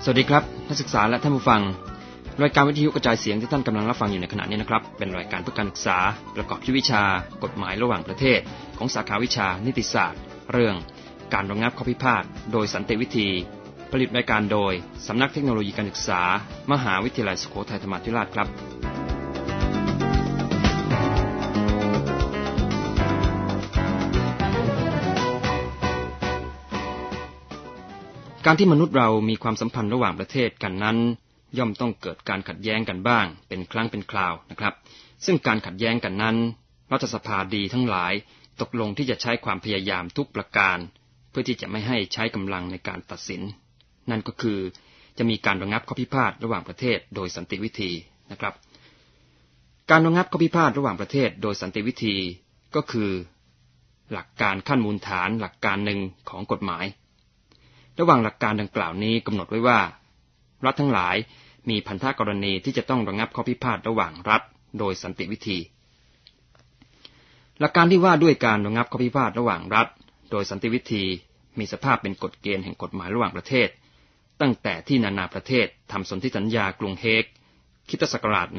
สวัสดีครับนักศึกษาและท่านผู้ฟังรายการวิทยุกระจายเสียงที่ท่านกำลังรับฟังอยู่ในขณะนี้นะครับเป็นรายการเพื่อการศึกษาประกอบด้วยวิชากฎหมายระหว่างประเทศของสาขาวิชานิติศาสตร์เรื่องการระงับข้อพิพาทโดยสันติวิธีผลิตรายการโดยสำนักเทคโนโลยีการศึกษามหาวิทยาลัยสุโขทัยธรรมาธิราชครับการที่มนุษย์เรามีความสัมพันธ์ระหว่างประเทศกันนั้นย่อมต้องเกิดการขัดแย้งกันบ้างเป็นครั้งเป็นคราวนะครับซึ่งการขัดแย้งกันนั้นรัฐสภาดีทั้งหลายตกลงที่จะใช้ความพยายามทุกประการเพื่อที่จะไม่ให้ใช้กำลังในการตัดสินนั่นก็คือจะมีการระงับข้อพิพาทระหว่างประเทศโดยสันติวิธีนะครับการระงับข้อพิพาทระหว่างประเทศโดยสันติวิธีก็คือหลักการขั้นมูลฐานหลักการหนึ่งของกฎหมายระหว่างหลักการดังกล่าวนี้กำหนดไว้ว่ารัฐทั้งหลายมีพันธกรณีที่จะต้องระงับข้อพิพาทระหว่างรัฐโดยสันติวิธีหลักการที่ว่าด้วยการระงับข้อพิพาทระหว่างรัฐโดยสันติวิธีมีสภาพเป็นกฎเกณฑ์แห่งกฎหมายระหว่างประเทศตั้งแต่ที่นานาประเทศทำสนธิสัญญากรุงเฮกค.ศ.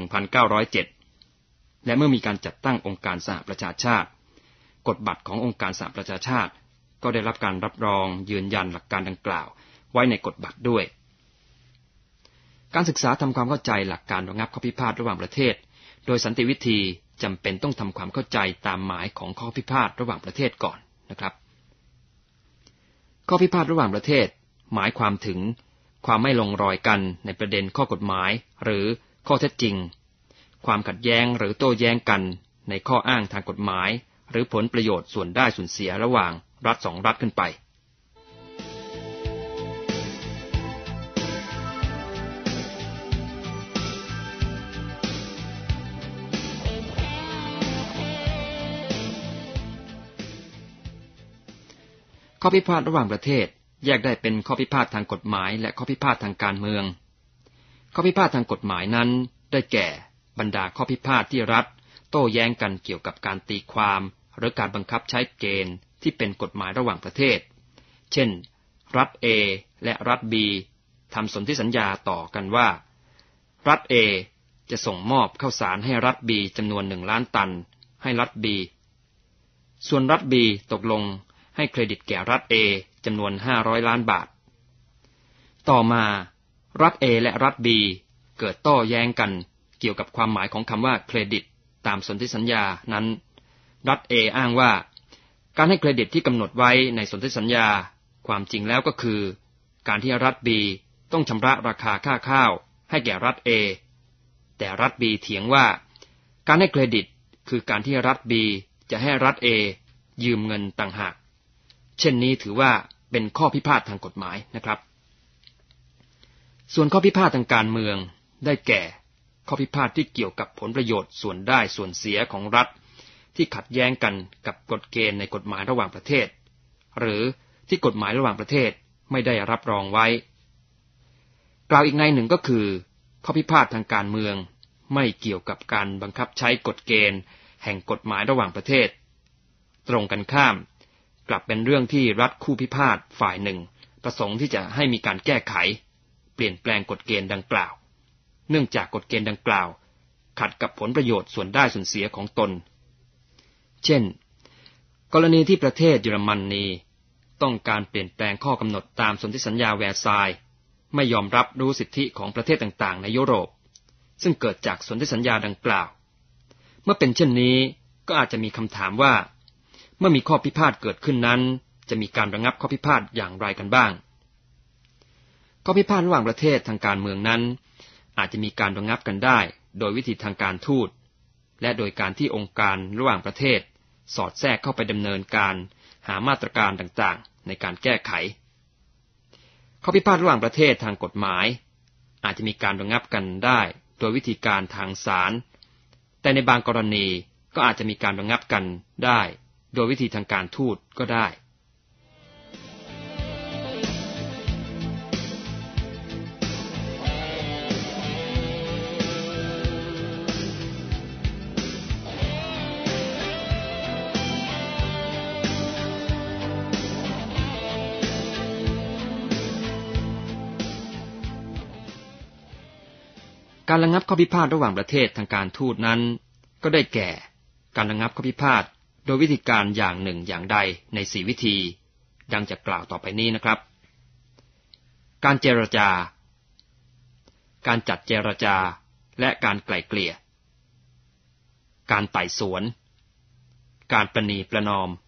1907และเมื่อมีการจัดตั้งองค์การสหประชาชาติกฎบัตรขององค์การสหประชาชาติก็ได้รับการรับรองยืนยันหลักการดังกล่าวไว้ในกฎบัตรด้วยการศึกษาทำความเข้าใจหลักการระงับข้อพิพาทระหว่างประเทศโดยสันติวิธีจำเป็นต้องทำความเข้าใจตามหมายของข้อพิพาทระหว่างประเทศก่อนนะครับข้อพิพาทระหว่างประเทศหมายความถึงความไม่ลงรอยกันในประเด็นข้อกฎหมายหรือข้อเท็จจริงความขัดแย้งหรือโต้แย้งกันในข้ออ้างทางกฎหมายหรือผลประโยชน์ส่วนได้ส่วนเสียระหว่างรัฐสองรัฐขึ้นไปข้อพิพาทระหว่างประเทศแยกได้เป็นข้อพิพาททางกฎหมายและข้อพิพาททางการเมืองข้อพิพาททางกฎหมายนั้นได้แก่บรรดาข้อพิพาทที่รัฐโต้แย้งกันเกี่ยวกับการตีความหรือการบังคับใช้เกณฑ์ที่เป็นกฎหมายระหว่างประเทศเช่นรัฐ A และรัฐ B ทำสนธิสัญญาต่อกันว่ารัฐ A จะส่งมอบข้าวสารให้รัฐ B จำนวน1 ล้านตันให้รัฐ B ส่วนรัฐ B ตกลงให้เครดิตแก่รัฐ A จำนวน500 ล้านบาทต่อมารัฐ A และรัฐ B เกิดโต้แย้งกันเกี่ยวกับความหมายของคำว่าเครดิตตามสนธิสัญญานั้นรัฐ A อ้างว่าการให้เครดิตที่กำหนดไว้ในสนธิสัญญาความจริงแล้วก็คือการที่รัฐ B ต้องชำระราคาค่าข้าวให้แก่รัฐ A แต่รัฐ B เถียงว่าการให้เครดิตคือการที่รัฐ B จะให้รัฐ A ยืมเงินต่างหากเช่นนี้ถือว่าเป็นข้อพิพาททางกฎหมายนะครับส่วนข้อพิพาททางการเมืองได้แก่ข้อพิพาทที่เกี่ยวกับผลประโยชน์ส่วนได้ส่วนเสียของรัฐที่ขัดแย้งกันกับกฎเกณฑ์ในกฎหมายระหว่างประเทศหรือที่กฎหมายระหว่างประเทศไม่ได้รับรองไว้กล่าวอีกในหนึ่งก็คือข้อพิพาททางการเมืองไม่เกี่ยวกับการบังคับใช้กฎเกณฑ์แห่งกฎหมายระหว่างประเทศตรงกันข้ามกลับเป็นเรื่องที่รัฐคู่พิพาทฝ่ายหนึ่งประสงค์ที่จะให้มีการแก้ไขเปลี่ยนแปลงกฎเกณฑ์ดังกล่าวเนื่องจากกฎเกณฑ์ดังกล่าวขัดกับผลประโยชน์ส่วนได้ส่วนเสียของตนเช่นกรณีที่ประเทศเยอรมนีต้องการเปลี่ยนแปลงข้อกำหนดตามสนธิสัญญาแวร์ซายน์ไม่ยอมรับรู้สิทธิของประเทศต่างๆในยุโรปซึ่งเกิดจากสนธิสัญญาดังกล่าวเมื่อเป็นเช่นนี้ก็อาจจะมีคำถามว่าเมื่อมีข้อพิพาทเกิดขึ้นนั้นจะมีการระงับข้อพิพาทอย่างไรกันบ้างข้อพิพาทระหว่างประเทศทางการเมืองนั้นอาจจะมีการระงับกันได้โดยวิธีทางการทูตและโดยการที่องค์การระหว่างประเทศสอดแทรกเข้าไปดำเนินการหามาตรการต่างๆในการแก้ไขข้อพิพาทระหว่างประเทศทางกฎหมายอาจจะมีการระงับกันได้โดยวิธีการทางศาลแต่ในบางกรณีก็อาจจะมีการระงับกันได้โดยวิธีทางการทูตก็ได้ ขการระงับข้อพิพาทระหว่างประเทศทางการทูตนั้นก็ได้แก่การระงับข้อพิพาทโดยวิธีการอย่างหนึ่งอย่างใดใน4 วิธีดังจะกล่าวต่อไปนี้นะครับการเจรจาการจัดเจรจาและการไกล่เกลี่ยการไต่สวนการประนีประนอม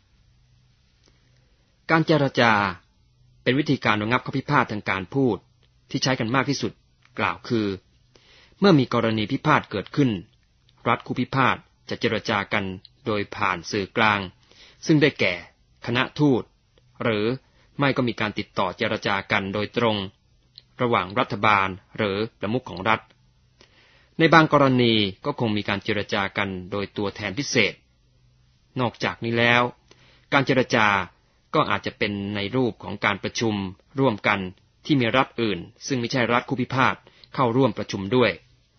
การเจรจาเป็นวิธีการระงับข้อพิพาททางการพูดที่ใช้กันมากที่สุดกล่าวคือเมื่อมีกรณีพิพาทเกิดขึ้นรัฐคู่พิพาทจะเจรจากันโดยผ่านสื่อกลางซึ่งได้แก่คณะทูตหรือไม่ก็มีการติดต่อเจรจากันโดยตรงระหว่างรัฐบาลหรือประมุขของรัฐในบางกรณีก็คงมีการเจรจากันโดยตัวแทนพิเศษนอกจากนี้แล้วการเจรจาก็อาจจะเป็นในรูปของการประชุมร่วมกันที่มีรัฐอื่นซึ่งไม่ใช่รัฐคู่พิพาทเข้าร่วมประชุมด้วย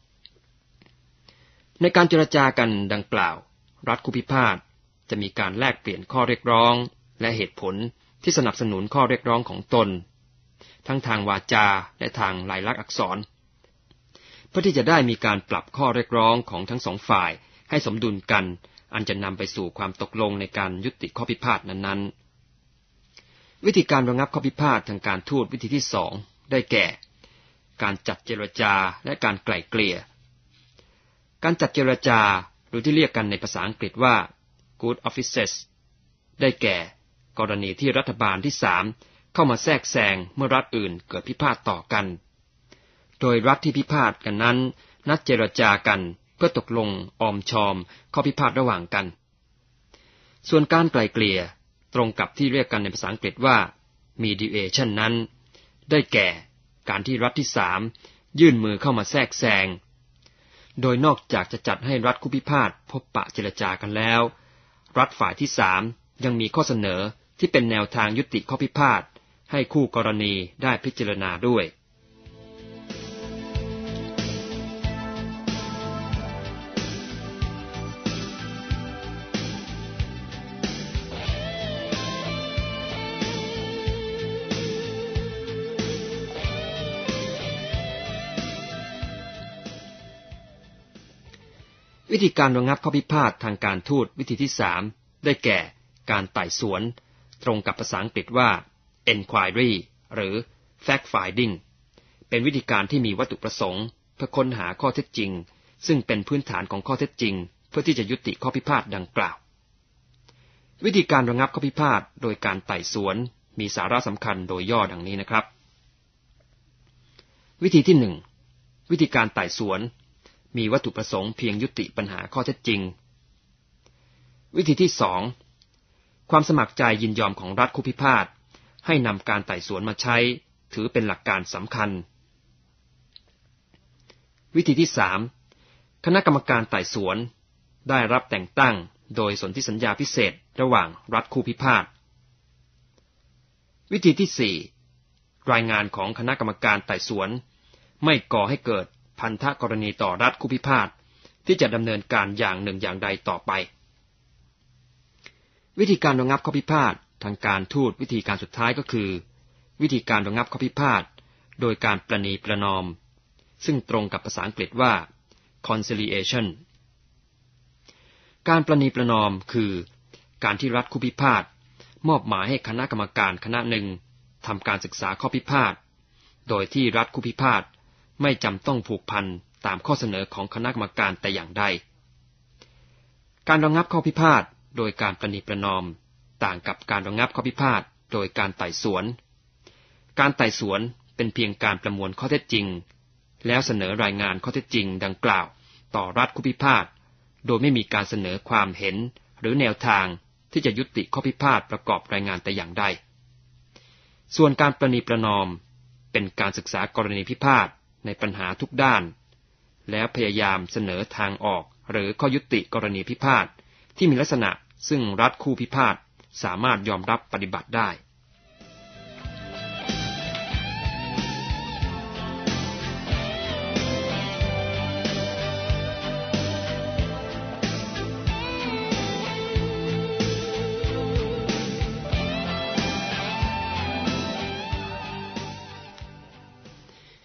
ในการเจรจากันดังกล่าวรัฐคู่พิพาทจะมีการแลกเปลี่ยนข้อเรียกร้องและเหตุผลที่สนับสนุนข้อเรียกร้องของตนทั้งทางวาจาและทางลายลักษณ์อักษรเพื่อที่จะได้มีการปรับข้อเรียกร้องของทั้งสองฝ่ายให้สมดุลกันอันจะนำไปสู่ความตกลงในการยุติข้อพิพาทนั้นๆวิธีการระงับข้อพิพาททางการทูตวิธีที่2ได้แก่การจัดเจรจาและการไกล่เกลี่ยการจัดเจรจาหรือที่เรียกกันในภาษาอังกฤษว่า good offices ได้แก่กรณีที่รัฐบาลที่3เข้ามาแทรกแซงเมื่อรัฐอื่นเกิดพิพาทต่อกันโดยรัฐที่พิพาทกันนั้นนัดเจรจากันเพื่อตกลงออมชอมข้อพิพาทระหว่างกันส่วนการไกล่เกลี่ยตรงกับที่เรียกกันในภาษาอังกฤษว่า mediation นั้นได้แก่การที่รัฐที่3ยื่นมือเข้ามาแทรกแซงโดยนอกจากจะจัดให้รัฐคู่พิพาทพบปะเจรจากันแล้วรัฐฝ่ายที่3ยังมีข้อเสนอที่เป็นแนวทางยุติข้อพิพาทให้คู่กรณีได้พิจารณาด้วยวิธีการระงับข้อพิพาททางการทูตวิธีที่3ได้แก่การไต่สวนตรงกับภาษาอังกฤษว่า enquiry หรือ fact finding เป็นวิธีการที่มีวัตถุประสงค์เพื่อค้นหาข้อเท็จจริงซึ่งเป็นพื้นฐานของข้อเท็จจริงเพื่อที่จะยุติข้อพิพาทดังกล่าววิธีการระงับข้อพิพาทโดยการไต่สวนมีสาระสำคัญโดยย่อดังนี้นะครับวิธีที่1วิธีการไต่สวนมีวัตถุประสงค์เพียงยุติปัญหาข้อเท็จจริงวิธีที่2ความสมัครใจยินยอมของรัฐคู่พิพาทให้นำการไต่สวนมาใช้ถือเป็นหลักการสำคัญวิธีที่3คณะกรรมการไต่สวนได้รับแต่งตั้งโดยสนธิสัญญาพิเศษระหว่างรัฐคู่พิพาทวิธีที่4รายงานของคณะกรรมการไต่สวนไม่ก่อให้เกิดพันธกรณีต่อรัฐคู่พิพาทที่จะดำเนินการอย่างหนึ่งอย่างใดต่อไปวิธีการระงับข้อพิพาททางการทูตวิธีการสุดท้ายก็คือวิธีการระงับข้อพิพาทโดยการประนีประนอมซึ่งตรงกับภาษาอังกฤษว่า conciliation การประนีประนอมคือการที่รัฐคู่พิพาทมอบหมายให้คณะกรรมการคณะหนึ่งทำการศึกษาข้อพิพาทโดยที่รัฐคู่พิพาทไม่จำต้องผูกพันตามข้อเสนอของคณะกรรมการแต่อย่างใดการระงับข้อพิพาทโดยการประนีประนอมต่างกับการระงับข้อพิพาทโดยการไต่สวนการไต่สวนเป็นเพียงการประมวลข้อเท็จจริงแล้วเสนอรายงานข้อเท็จจริงดังกล่าวต่อรัฐคู่พิพาทโดยไม่มีการเสนอความเห็นหรือแนวทางที่จะยุติข้อพิพาทประกอบรายงานแต่อย่างใดส่วนการประนีประนอมเป็นการศึกษากรณีพิพาทในปัญหาทุกด้านแล้วพยายามเสนอทางออกหรือข้อยุติกรณีพิพาทที่มีลักษณะซึ่งรัฐคู่พิพาทสามารถยอมรับปฏิบัติได้ ก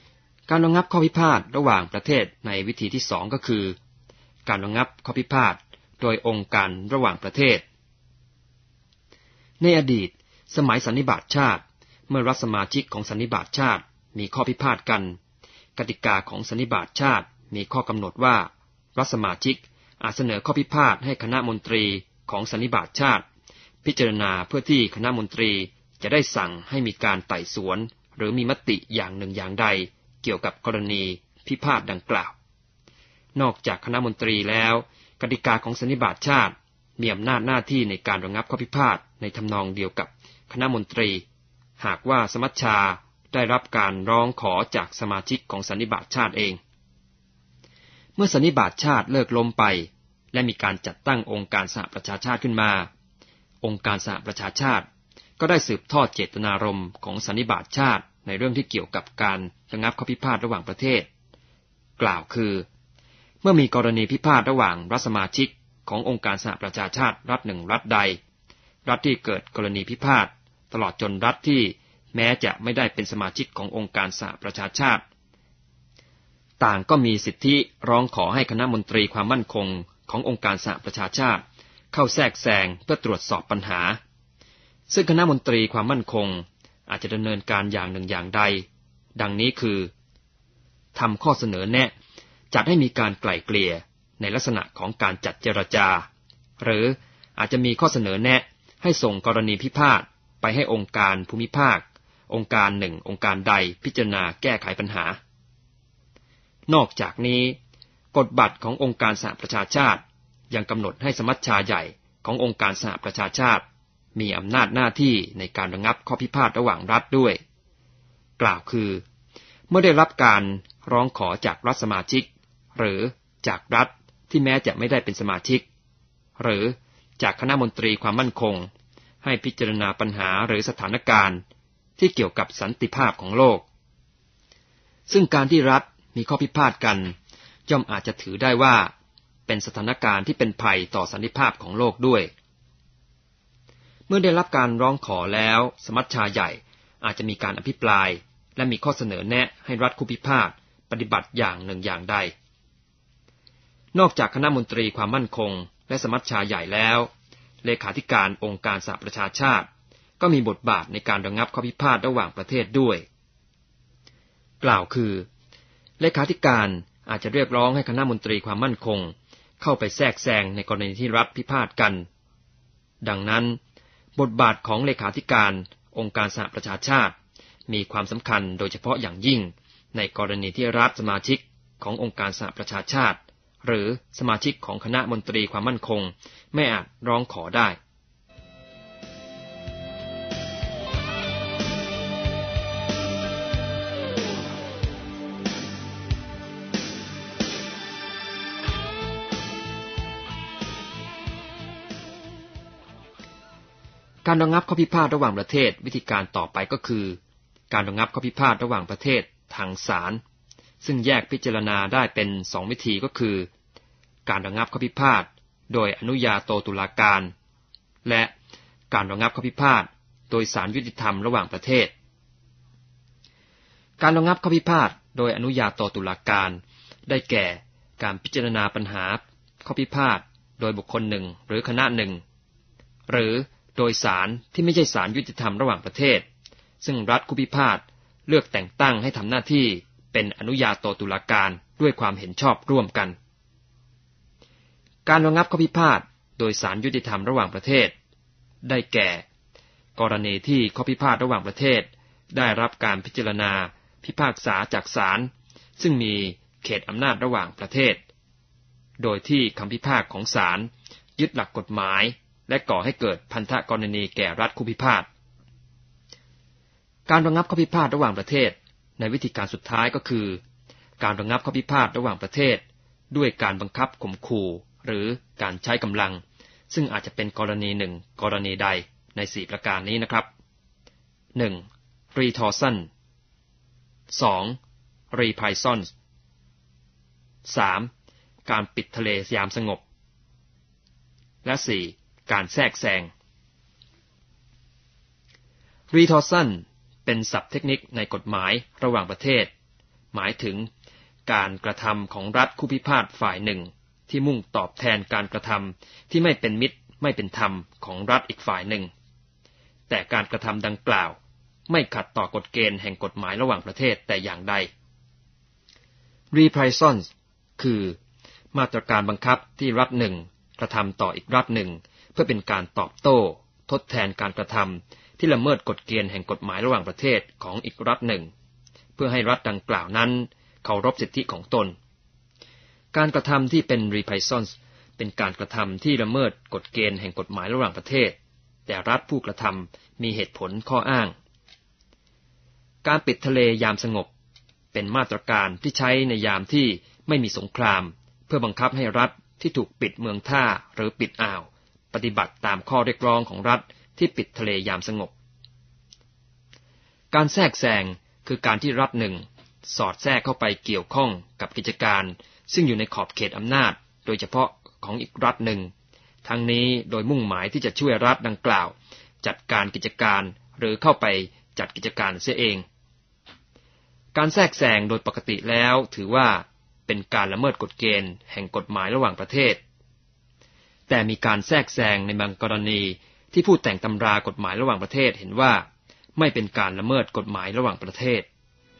การระงับข้อพิพาทระหว่างประเทศในวิธีที่2ก็คือการระงับข้อพิพาทโดยองค์การระหว่างประเทศในอดีตสมัยสันนิบาตชาติเมื่อรัฐสมาชิกของสันนิบาตชาติมีข้อพิพาทกันกติกาของสันนิบาตชาติมีข้อกำหนดว่ารัฐสมาชิกอาจเสนอข้อพิพาทให้คณะมนตรีของสันนิบาตชาติพิจารณาเพื่อที่คณะมนตรีจะได้สั่งให้มีการไต่สวนหรือมีมติอย่างหนึ่งอย่างใดเกี่ยวกับกรณีพิพาทดังกล่าวนอกจากคณะมนตรีแล้วกติกาของสันนิบาตชาติมีอำนาจหน้าที่ในการระงับข้อพิพาทในทำนองเดียวกับคณะมนตรีหากว่าสมัชชาได้รับการร้องขอจากสมาชิกของสันนิบาตชาติเองเมื่อสันนิบาตชาติเลิกล้มไปและมีการจัดตั้งองค์การสหประชาชาติขึ้นมาองค์การสหประชาชาติก็ได้สืบทอดเจตนารมณ์ของสันนิบาตชาติในเรื่องที่เกี่ยวกับการระงับข้อพิพาทระหว่างประเทศกล่าวคือเมื่อมีกรณีพิพาทระหว่างรัฐสมาชิกขององค์การสหประชาชาติรัฐหนึ่งรัฐใดรัฐที่เกิดกรณีพิพาทตลอดจนรัฐที่แม้จะไม่ได้เป็นสมาชิกขององค์การสหประชาชาติต่างก็มีสิทธิร้องขอให้คณะมนตรีความมั่นคงขององค์การสหประชาชาติเข้าแทรกแซงเพื่อตรวจสอบปัญหาซึ่งคณะมนตรีความมั่นคงอาจจะดำเนินการอย่างหนึ่งอย่างใดดังนี้คือทำข้อเสนอแนะจัดให้มีการไกล่เกลี่ยในลักษณะของการจัดเจรจาหรืออาจจะมีข้อเสนอแนะให้ส่งกรณีพิพาทไปให้องค์การภูมิภาคองค์การหนึ่งองค์การใดพิจารณาแก้ไขปัญหานอกจากนี้กฎบัตรขององค์การสหประชาชาติยังกำหนดให้สมัชชาใหญ่ขององค์การสหประชาชาติมีอำนาจหน้าที่ในการระงับข้อพิพาทระหว่างรัฐด้วยกล่าวคือเมื่อได้รับการร้องขอจากรัฐสมาชิกหรือจากรัฐที่แม้จะไม่ได้เป็นสมาชิกหรือจากคณะมนตรีความมั่นคงให้พิจารณาปัญหาหรือสถานการณ์ที่เกี่ยวกับสันติภาพของโลกซึ่งการที่รัฐมีข้อพิพาทกันย่อมอาจจะถือได้ว่าเป็นสถานการณ์ที่เป็นภัยต่อสันติภาพของโลกด้วยเมื่อได้รับการร้องขอแล้วสมัชชาใหญ่อาจจะมีการอภิปรายและมีข้อเสนอแนะให้รัฐคู่พิพาทปฏิบัติอย่างหนึ่งอย่างใดนอกจากคณะมนตรีความมั่นคงและสมัชชาใหญ่แล้วเลขาธิการองค์การสหประชาชาติก็มีบทบาทในการระงับข้อพิพาทระหว่างประเทศด้วยกล่าวคือเลขาธิการอาจจะเรียกร้องให้คณะมนตรีความมั่นคงเข้าไปแทรกแซงในกรณีที่รัฐพิพาทกันดังนั้นบทบาทของเลขาธิการองค์การสหประชาชาติมีความสำคัญโดยเฉพาะอย่างยิ่งในกรณีที่รัฐสมาชิกขององค์การสหประชาชาติหรือสมาชิกของคณะมนตรีความมั่นคงไม่อาจร้องขอได้การระงับข้อพิพาทระหว่างประเทศวิธีการต่อไปก็คือการระงับข้อพิพาทระหว่างประเทศทางศาลซึ่งแยกพิจารณาได้เป็น2วิธีก็คือการระงับข้อพิพาทโดยอนุญาโตตุลาการและการระงับข้อพิพาทโดยศาลยุติธรรมระหว่างประเทศการระงับข้อพิพาทโดยอนุญาโตตุลาการได้แก่การพิจารณาปัญหาข้อพิพาทโดยบุคคลหนึ่งหรือคณะหนึ่งหรือโดยศาลที่ไม่ใช่ศาลยุติธรรมระหว่างประเทศซึ่งรัฐคู่พิพาทเลือกแต่งตั้งให้ทำหน้าที่เป็นอนุญาโตตุลาการด้วยความเห็นชอบร่วมกันการระงับข้อพิพาทโดยศาลยุติธรรมระหว่างประเทศได้แก่กรณีที่ข้อพิพาทระหว่างประเทศได้รับการพิจารณาพิพากษาจากศาลซึ่งมีเขตอำนาจระหว่างประเทศโดยที่คำพิพากษาของศาลยึดหลักกฎหมายและก่อให้เกิดพันธกรณีแก่รัฐคู่พิพาทการระงับข้อพิพาทระหว่างประเทศในวิธีการสุดท้ายก็คือการระงับข้อพิพาทระหว่างประเทศด้วยการบังคับข่มขู่หรือการใช้กำลังซึ่งอาจจะเป็นกรณีหนึ่งกรณีใดใน4ประการนี้นะครับ 1. Retorsion 2. Reprisal 3. การปิดทะเลยามสงบและ 4. การแทรกแซง Retorsion เป็นศัพท์เทคนิคในกฎหมายระหว่างประเทศหมายถึงการกระทำของรัฐคู่พิพาทฝ่ายหนึ่งที่มุ่งตอบแทนการกระทำที่ไม่เป็นมิตรไม่เป็นธรรมของรัฐอีกฝ่ายหนึ่งแต่การกระทำดังกล่าวไม่ขัดต่อกฎเกณฑ์แห่งกฎหมายระหว่างประเทศแต่อย่างใด Reprisals คือมาตรการบังคับที่รัฐหนึ่งกระทำต่ออีกรัฐหนึ่งเพื่อเป็นการตอบโต้ทดแทนการกระทำที่ละเมิดกฎเกณฑ์แห่งกฎหมายระหว่างประเทศของอีกรัฐหนึ่งเพื่อให้รัฐดังกล่าวนั้นเคารพสิทธิของตนการกระทำที่เป็น reprisals เป็นการกระทำที่ละเมิดกฎเกณฑ์แห่งกฎหมายระหว่างประเทศแต่รัฐผู้กระทำมีเหตุผลข้ออ้างการปิดทะเลยามสงบเป็นมาตรการที่ใช้ในยามที่ไม่มีสงครามเพื่อบังคับให้รัฐที่ถูกปิดเมืองท่าหรือปิดอ่าวปฏิบัติตามข้อเรียกร้องของรัฐที่ปิดทะเลยามสงบการแทรกแซงคือการที่รัฐหนึ่งสอดแทรกเข้าไปเกี่ยวข้องกับกิจการซึ่งอยู่ในขอบเขตอำนาจโดยเฉพาะของอีกรัฐหนึ่งทั้งนี้โดยมุ่งหมายที่จะช่วยรัฐดังกล่าวจัดการกิจการหรือเข้าไปจัดกิจการเสียเองการแทรกแซงโดยปกติแล้วถือว่าเป็นการละเมิดกฎเกณฑ์แห่งกฎหมายระหว่างประเทศแต่มีการแทรกแซงในบางกรณีที่ผู้แต่งตำรากฎหมายระหว่างประเทศเห็นว่าไม่เป็นการละเมิดกฎหมายระหว่างประเทศ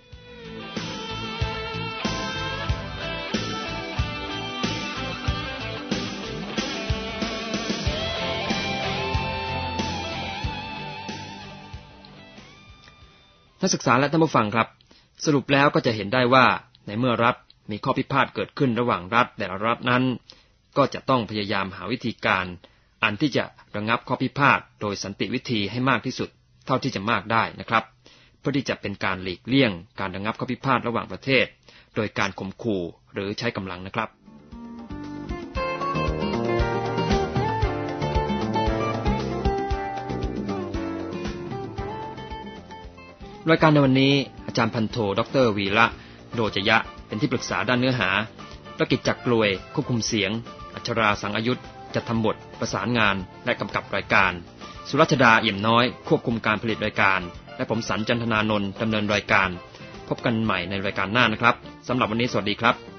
นักศึกษาและท่านผู้ฟังครับสรุปแล้วก็จะเห็นได้ว่าในเมื่อรัฐมีข้อพิพาทเกิดขึ้นระหว่างรัฐแต่ละรัฐนั้นก็จะต้องพยายามหาวิธีการอันที่จะระงับข้อพิพาทโดยสันติวิธีให้มากที่สุดเท่าที่จะมากได้นะครับเพื่อที่จะเป็นการหลีกเลี่ยงการระงับข้อพิพาทระหว่างประเทศโดยการข่มขู่หรือใช้กำลังนะครับรายการในวันนี้อาจารย์พันโทดร.วีระโรจยะเป็นที่ปรึกษาด้านเนื้อหาประกิจจักรกลวยควบคุมเสียงอัชราสังอายุธจัดทำบทประสานงานและกำกับรายการสุรัชดาเอี่ยมน้อยควบคุมการผลิตรายการและผมสันจันทนานนท์ดำเนินรายการพบกันใหม่ในรายการหน้านะครับสำหรับวันนี้สวัสดีครับ